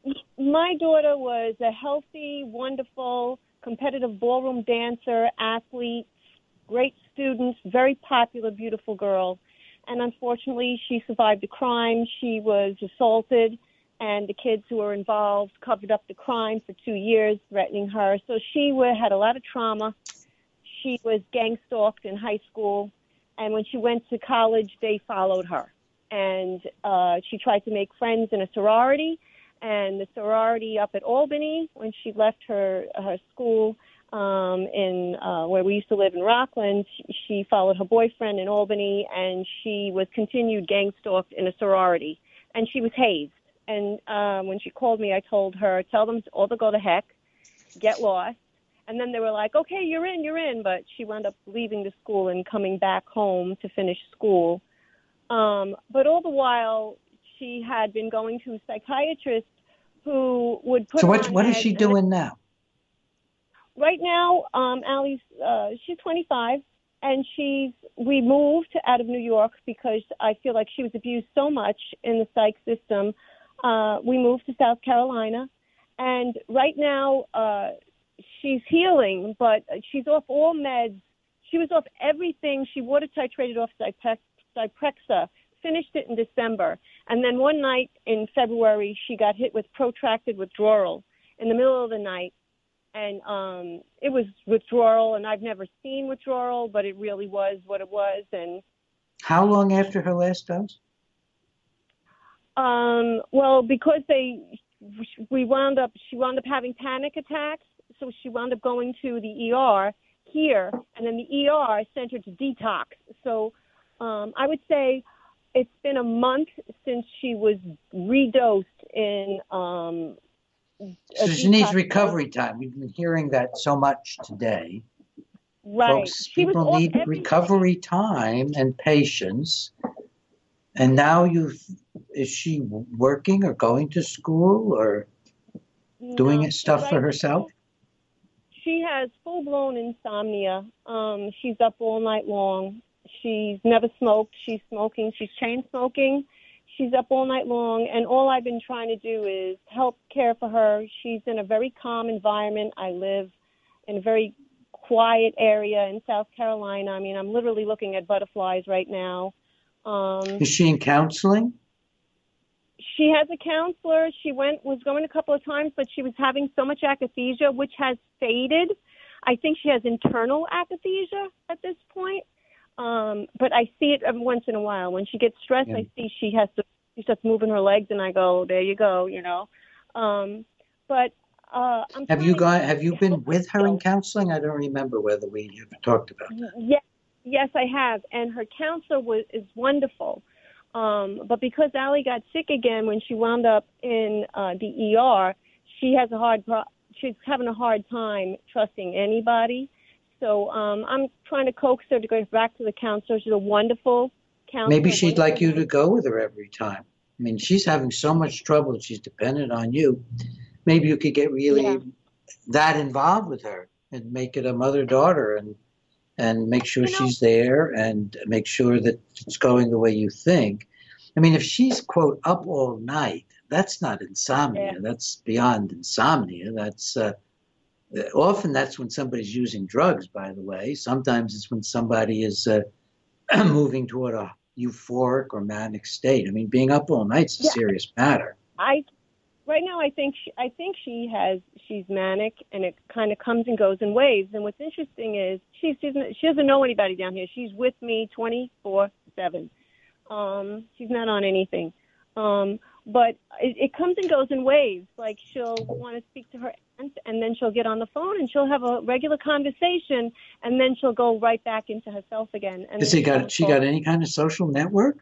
My daughter was a healthy, wonderful, competitive ballroom dancer, athlete, great student, very popular, beautiful girl. And unfortunately, she survived a crime. She was assaulted, and the kids who were involved covered up the crime for two years, threatening her. So she had a lot of trauma. She was gang stalked in high school, and when she went to college, they followed her. And uh, she tried to make friends in a sorority, and the sorority up at Albany, when she left her her school um, in uh, where we used to live in Rockland, she, she followed her boyfriend in Albany, and she was continued gang stalked in a sorority, and she was hazed. And um, when she called me, I told her, tell them all to go to heck, get lost. And then they were like, okay, you're in, you're in. But she wound up leaving the school and coming back home to finish school. Um, but all the while, she had been going to a psychiatrist who would put so her what, on what is meds. she doing now? Right now, um, Allie's, uh, she's twenty-five, and she's, we moved out of New York because I feel like she was abused so much in the psych system. Uh, we moved to South Carolina, and right now uh, she's healing, but she's off all meds. She was off everything. She water titrated off Zyprexa, finished it in December, and then one night in February she got hit with protracted withdrawal in the middle of the night, and um, it was withdrawal, and I've never seen withdrawal, but it really was what it was. And how long after her last dose? Um, well, because they, we wound up, she wound up having panic attacks, so she wound up going to the E R here, and then the E R sent her to detox. So um, I would say it's been a month since she was redosed in. Um, so she needs recovery time. We've been hearing that so much today. Right. Folks, people need recovery time and patience. And now you, is she working or going to school or doing no, stuff right for herself? She has full-blown insomnia. Um, she's up all night long. She's never smoked. She's smoking. She's chain smoking. She's up all night long. And all I've been trying to do is help care for her. She's in a very calm environment. I live in a very quiet area in South Carolina. I mean, I'm literally looking at butterflies right now. Um, Is she in counseling? She has a counselor. She went was going a couple of times, but she was having so much akathisia, which has faded. I think she has internal akathisia at this point. Um, but I see it every once in a while. When she gets stressed, yeah. I see she has to. She starts moving her legs, and I go, "There you go," you know. Um, but uh, I'm have you gone? Have you been with her in counseling? I don't remember whether we ever talked about that. Yes. Yes, I have, and her counselor was is wonderful. Um, but because Allie got sick again when she wound up in uh, the E R, she has a hard pro- she's having a hard time trusting anybody. So um, I'm trying to coax her to go back to the counselor. She's a wonderful counselor. Maybe she'd like you to go with her every time. I mean, she's having so much trouble; she's dependent on you. Maybe you could get really yeah. that involved with her and make it a mother-daughter and. and make sure you know, she's there and make sure that it's going the way you think. I mean, if she's, quote, up all night, that's not insomnia. Yeah. That's beyond insomnia. That's uh, often that's when somebody's using drugs, by the way. Sometimes it's when somebody is uh, moving toward a euphoric or manic state. I mean, being up all night is a yeah. serious matter. I Right now, I think she, I think she has she's manic, and it kind of comes and goes in waves. And what's interesting is she she's, she doesn't know anybody down here. She's with me twenty-four seven. Um, she's not on anything, um, but it, it comes and goes in waves. Like she'll want to speak to her aunt, and then she'll get on the phone and she'll have a regular conversation, and then she'll go right back into herself again. And Has she got she got any kind of social network?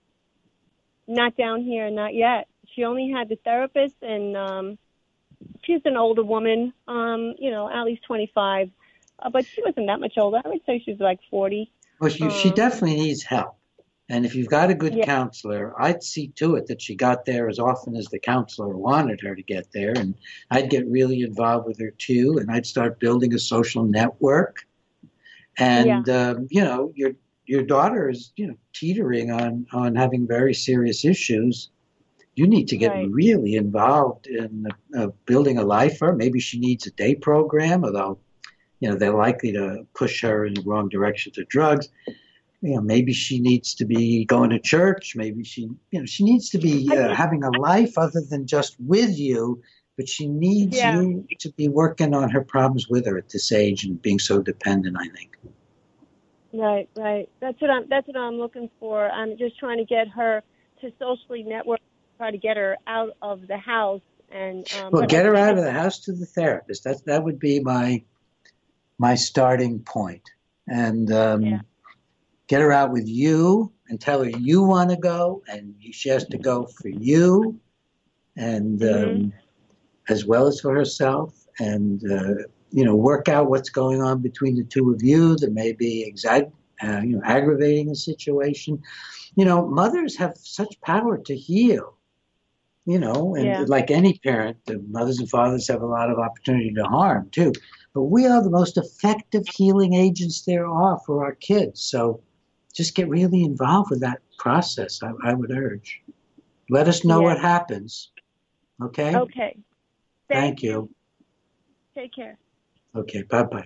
Not down here, not yet. She only had the therapist, and um, she's an older woman. Um, you know, Allie's twenty-five, uh, but she wasn't that much older. I would say she was like forty. Well, she, um, she definitely needs help. And if you've got a good yeah. counselor, I'd see to it that she got there as often as the counselor wanted her to get there. And I'd get really involved with her, too, and I'd start building a social network. And, yeah. um, you know, your your daughter is, you know, teetering on, on having very serious issues. You need to get right. really involved in uh, building a life for her. Maybe she needs a day program, although, you know, they're likely to push her in the wrong direction to drugs. You know, maybe she needs to be going to church. Maybe she, you know, she needs to be uh, having a life other than just with you, but she needs yeah. you to be working on her problems with her at this age and being so dependent, I think. Right, right. That's what I'm, that's what I'm looking for. I'm just trying to get her to socially network. Try to get her out of the house and um, well, get her out of the house to the therapist. That that would be my my starting point, and um, yeah. get her out with you and tell her you want to go, and she has to go for you, and mm-hmm. um, as well as for herself, and uh, you know, work out what's going on between the two of you that may be exag- uh, you know, aggravating the situation. You know, mothers have such power to heal. You know, and yeah. like any parent, the mothers and fathers have a lot of opportunity to harm, too. But we are the most effective healing agents there are for our kids. So just get really involved with that process, I, I would urge. Let us know yeah. what happens. Okay? Okay. Thank, Thank you. you. Take care. Okay, bye-bye.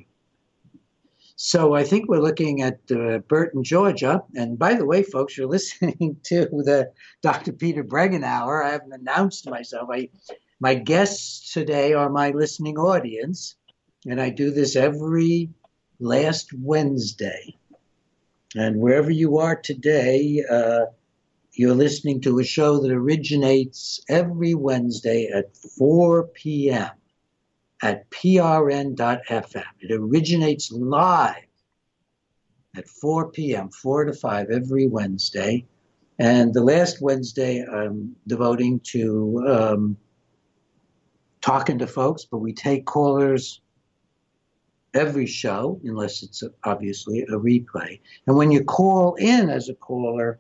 So I think we're looking at uh, Burton, Georgia. And by the way, folks, you're listening to the Doctor Peter Breggin Hour. I haven't announced myself. I, my guests today are my listening audience. And I do this every last Wednesday. And wherever you are today, uh, you're listening to a show that originates every Wednesday at four p.m. at p r n dot f m. It originates live at four p.m., four to five every Wednesday. And the last Wednesday I'm devoting to um, talking to folks, but we take callers every show, unless it's a, obviously a replay. And when you call in as a caller,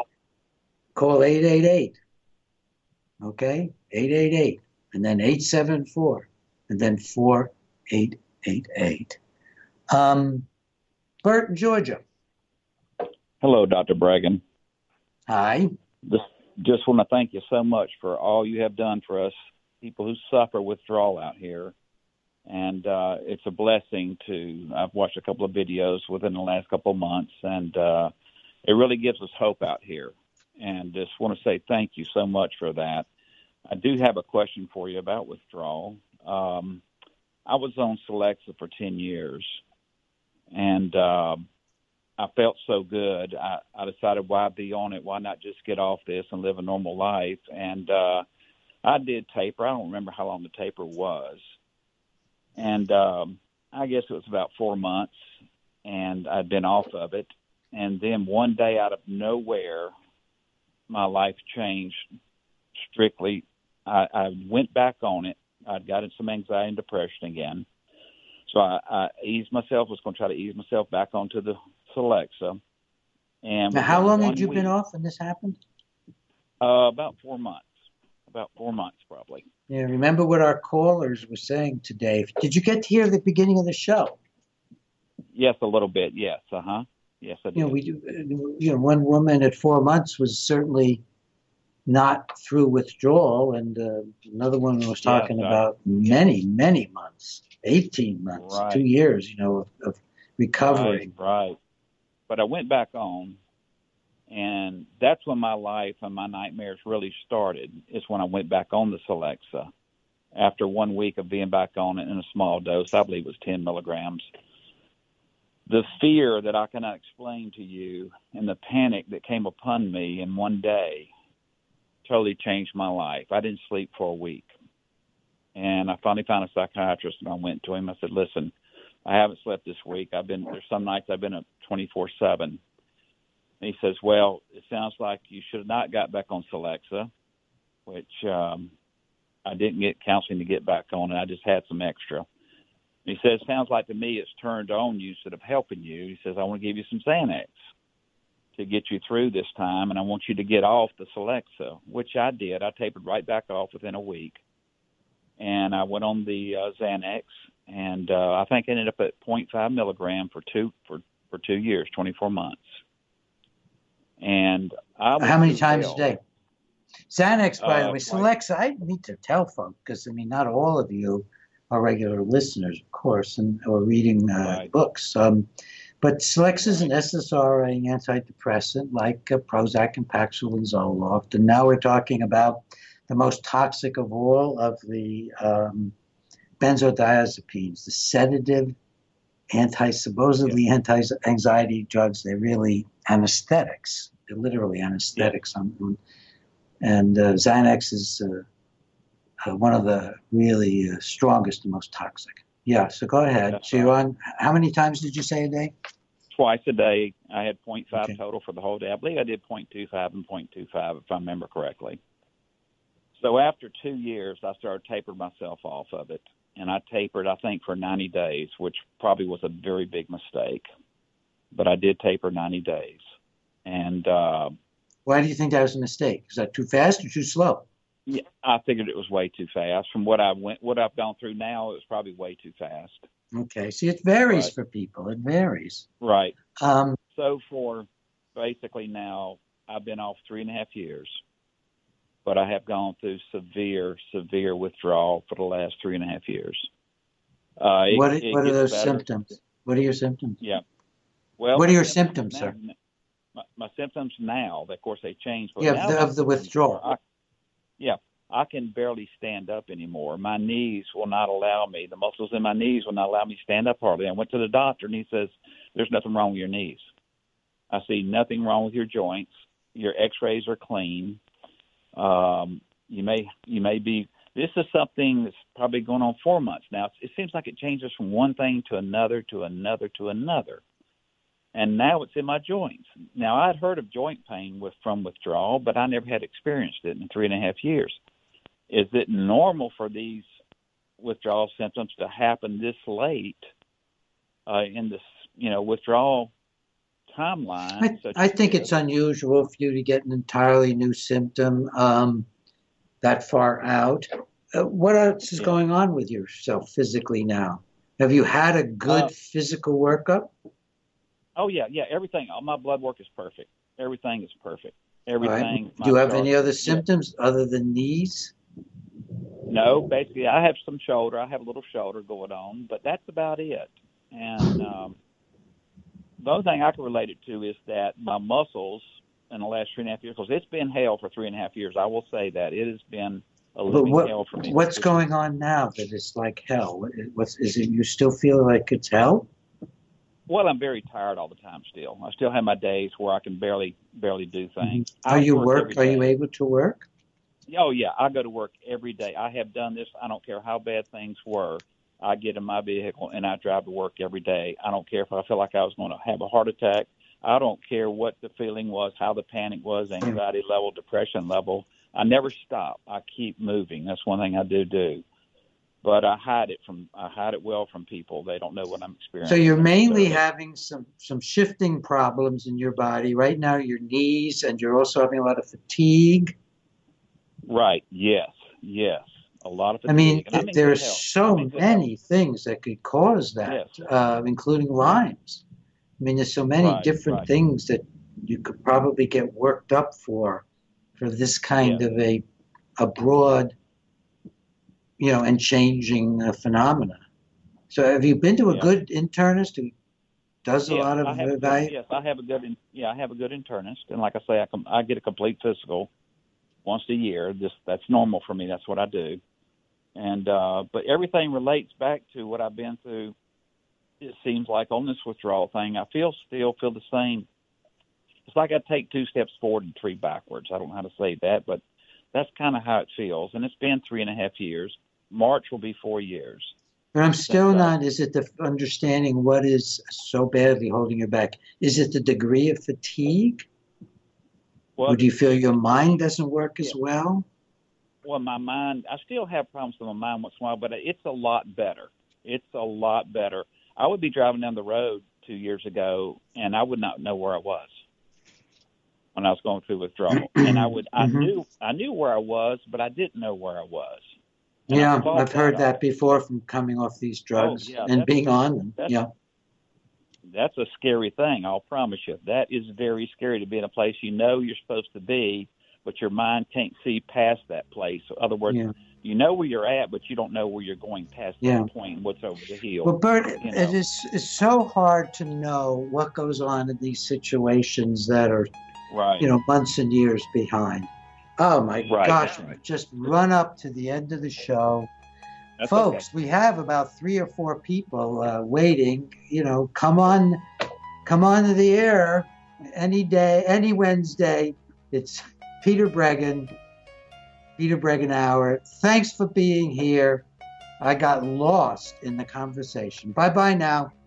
call eight eight eight, okay? eight eight eight, and then eight seven four, and then four eight eight eight. Um, Bert in Georgia. Hello, Doctor Bragan. Hi. Just, just want to thank you so much for all you have done for us, people who suffer withdrawal out here. And uh, it's a blessing to, I've watched a couple of videos within the last couple of months, and uh, it really gives us hope out here. And just want to say thank you so much for that. I do have a question for you about withdrawal. Um, I was on Celexa for ten years, and uh, I felt so good. I, I decided, why be on it? Why not just get off this and live a normal life? And uh, I did taper. I don't remember how long the taper was. And um, I guess it was about four months, and I'd been off of it. And then one day out of nowhere, my life changed strictly. I, I went back on it. I'd gotten some anxiety and depression again. So I, I eased myself, was going to try to ease myself back onto the Celexa. And now, how long had you week, been off when this happened? Uh, about four months. About four months, probably. Yeah, remember what our callers were saying today. Did you get to hear the beginning of the show? Yes, a little bit, yes. Uh-huh. Yes, I did. You know, we, you know, one woman at four months was certainly not through withdrawal, and uh, another woman was talking yes, I, about many, many months, eighteen months, right. two years, you know, of, of recovery. Right, right. But I went back on, and that's when my life and my nightmares really started, is when I went back on the Celexa. After one week of being back on it in a small dose, I believe it was ten milligrams. The fear that I cannot explain to you and the panic that came upon me in one day totally changed my life. I didn't sleep for a week. And I finally found a psychiatrist, and I went to him. I said, listen, I haven't slept this week. I've been, there's some nights I've been up twenty-four seven. And he says, well, it sounds like you should have not got back on Celexa, which um, I didn't get counseling to get back on, and I just had some extra. And he says, sounds like to me it's turned on you instead of helping you. He says, I want to give you some Xanax to get you through this time, and I want you to get off the Celexa, which I did. I tapered right back off within a week. And I went on the uh, Xanax, and uh, I think I ended up at zero point five milligram for two for, for two years, twenty-four months. And I was how many times ill. a day? Xanax, by uh, the way, Celexa. I need to tell folks, because I mean, not all of you are regular listeners, of course, and or reading uh, right. books. Um, but Celexa is an S S R I antidepressant like uh, Prozac and Paxil and Zoloft, and now we're talking about the most toxic of all of the um, benzodiazepines, the sedative, anti supposedly yeah. anti-anxiety drugs. They're really anesthetics. They're literally anesthetics. Yeah. On, and uh, Xanax is uh, uh, one of the really uh, strongest and most toxic. Yeah, so go ahead. That's so you're on, how many times did you say a day? Twice a day. I had zero point five okay. total for the whole day. I believe I did zero point two five and zero point two five, if I remember correctly. So after two years, I started tapering myself off of it. And I tapered, I think, for ninety days, which probably was a very big mistake. But I did taper ninety days. And uh, why do you think that was a mistake? Is that too fast or too slow? Yeah, I figured it was way too fast. From what I went, what I've gone through now, it was probably way too fast. Okay, see, it varies right. for people. It varies. Right. Um, so for basically now, I've been off three and a half years. But I have gone through severe, severe withdrawal for the last three and a half years. Uh, it, what it what are those better. symptoms? What are your symptoms? Yeah. Well, what are your symptoms, now, sir? My, my symptoms now, of course, they change. But yeah, now of the, of the withdrawal. I, yeah. I can barely stand up anymore. My knees will not allow me. The muscles in my knees will not allow me to stand up hardly. I went to the doctor, and he says, there's nothing wrong with your knees. I see nothing wrong with your joints. Your x-rays are clean. Um, you may you may be – this is something that's probably going on four months now. It seems like it changes from one thing to another to another to another. And now it's in my joints. Now, I'd heard of joint pain with from withdrawal, but I never had experienced it in three and a half years. Is it normal for these withdrawal symptoms to happen this late uh, in this, you know, withdrawal timeline? I, I think it's unusual for you to get an entirely new symptom um, that far out. Uh, what else is yeah. going on with yourself physically now? Have you had a good uh, physical workup? Oh, yeah, yeah, everything. All my blood work is perfect. Everything is perfect. Everything. Right. Do you have any other symptoms yeah. other than knees? No, basically, I have some shoulder. I have a little shoulder going on, but that's about it. And um, the only thing I can relate it to is that my muscles in the last three and a half years, because it's been hell for three and a half years. I will say that. It has been a living what, hell for me. What's going on now that it's like hell? What's, is it you still feel like it's hell? Well, I'm very tired all the time still. I still have my days where I can barely barely do things. Mm-hmm. Are I you work? work? Are you able to work? Oh, yeah. I go to work every day. I have done this. I don't care how bad things were. I get in my vehicle and I drive to work every day. I don't care if I feel like I was going to have a heart attack. I don't care what the feeling was, how the panic was, anxiety level, depression level. I never stop. I keep moving. That's one thing I do do. But I hide it from I hide it well from people. They don't know what I'm experiencing. So you're mainly having some, some shifting problems in your body. Right now, your knees, and you're also having a lot of fatigue. Right. Yes. Yes. A lot of fatigue. I mean, I mean there are so many health. things that could cause that, yes. uh, including Lyme's. I mean, there's so many right, different right. things that you could probably get worked up for, for this kind yeah. of a, a broad, you know, and changing uh, phenomena. So have you been to a yeah. good internist who does a yes, lot of I have value? Good, yes, I have a good, yeah, I have a good internist. And like I say, I, com- I get a complete physical once a year. This That's normal for me. That's what I do. And, uh, but everything relates back to what I've been through. It seems like on this withdrawal thing, I feel still feel the same. It's like I take two steps forward and three backwards. I don't know how to say that, but that's kind of how it feels. And it's been three and a half years. March will be four years. But I'm still not, is it the understanding what is so badly holding you back? Is it the degree of fatigue? Well, or do you feel your mind doesn't work as yeah. well? Well, my mind, I still have problems with my mind once in a while, but it's a lot better. It's a lot better. I would be driving down the road two years ago, and I would not know where I was when I was going through withdrawal. And I would, I mm-hmm. knew, I knew where I was, but I didn't know where I was. And yeah, I've heard that, that before from coming off these drugs oh, yeah, and being on them. Yeah, that's a scary thing. I'll promise you. That is very scary to be in a place you know you're supposed to be, but your mind can't see past that place. So, in other words, yeah. you know where you're at, but you don't know where you're going past yeah. that point and what's over the hill. Well, Bert, you know? it is it's so hard to know what goes on in these situations that are, right. you know, months and years behind. Oh, my right, gosh, right. just run up to the end of the show. That's Folks, okay. we have about three or four people uh, waiting. You know, come on, come on to the air any day, any Wednesday. It's Peter Breggin, Peter Breggin Hour. Thanks for being here. I got lost in the conversation. Bye-bye now.